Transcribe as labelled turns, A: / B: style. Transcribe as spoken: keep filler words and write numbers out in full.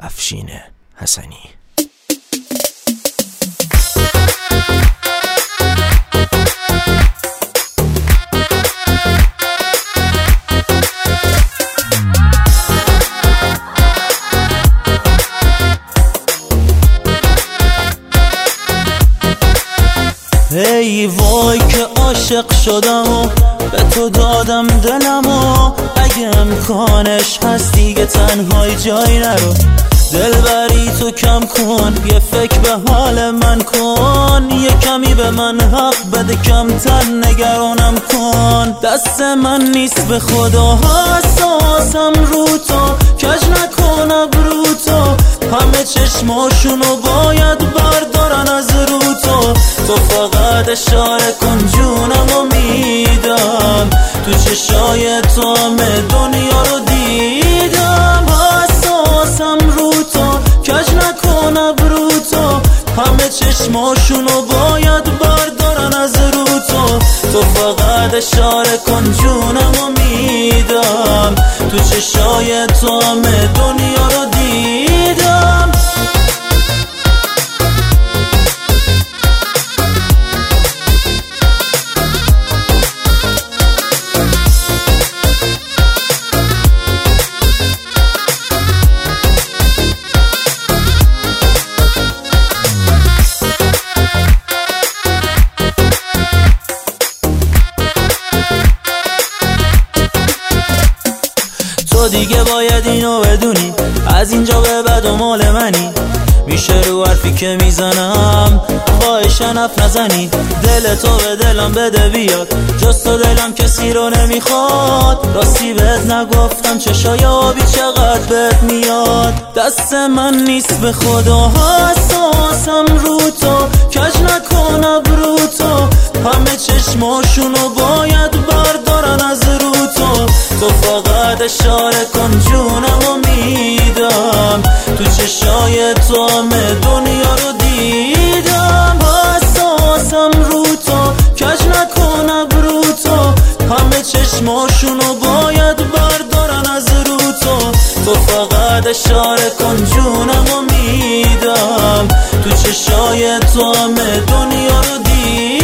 A: افشین حسنی.
B: ای وای که عاشق شدم و به تو دادم دلم و اگه امکانش هست دیگه تنهای جای نرو. دلبری تو کم کن، یه فکر به حال من کن، یه کمی به من حق بده، کمتر نگرانم کن. دست من نیست به خدا، حساسم رو تو، کج نکن ابرو تو، همه چشماشونو باید بردارن از رو تو. تو فقط اشاره کن جونم و میدم، تو چشای تو همه دنیا رو دیدم. حساسم رو تو، کج نکن ابرو تو، همه چشماشونو باید بردارن از رو تو. تو فقط اشاره کن جونم و میدم، تو چشای تو همه دنیا رو دیدم. تو دیگه باید اینو بدونی، از اینجا به بعد و مال منی. میشه رو حرفی که میزنم خواهشن حرف نزنی. دل تو به دلم بده بیاد، جز تو دلم کسی رو نمیخواد. راستی بهت نگفتم چشای آبی چقدر بهت میاد. دست من نیست به خدا، حساسم رو تو، کج نکن ابرو تو، همه چشماشونو باید بردارن از رو تو. تو فقط اشاره کن جونم و میدم، تو چشای تو همه دنیا رو دیدم. حساسم رو تو، کج نکن ابرو تو، همه چشماشونو باید بردارن از رو تو. تو فقط اشاره کن جونم و میدم، تو چشای تو همه دنیا رو دیدم.